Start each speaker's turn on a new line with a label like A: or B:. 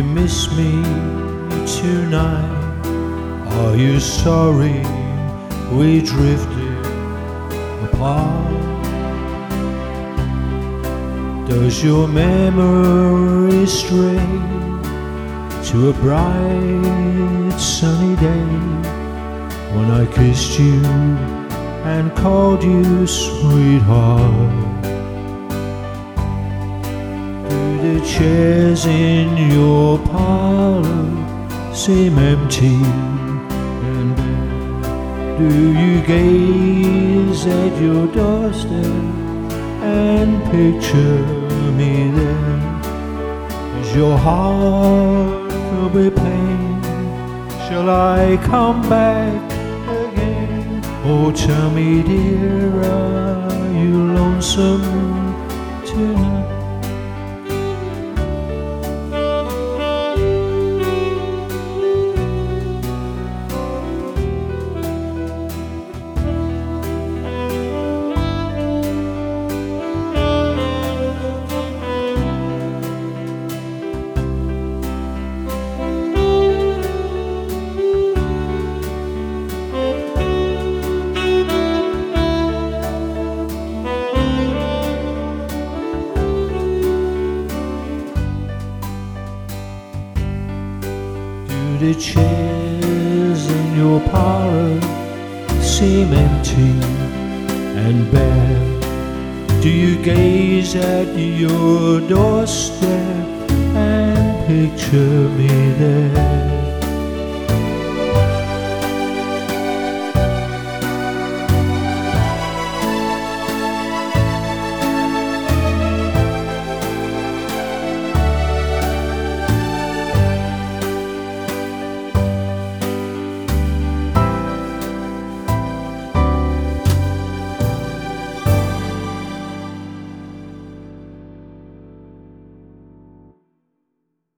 A: you miss me tonight? Are you sorry we drifted apart? Does your memory stray to a bright sunny day when I kissed you and called you sweetheart? Do the chairs in your parlor seem empty and bare? Do you gaze at your doorstep and picture me there? Is your heart filled with pain? Shall I come back again? Oh, tell me, dear, are you lonesome tonight? The chairs in your parlor seem empty and bare? Do you gaze at your doorstep and picture me there?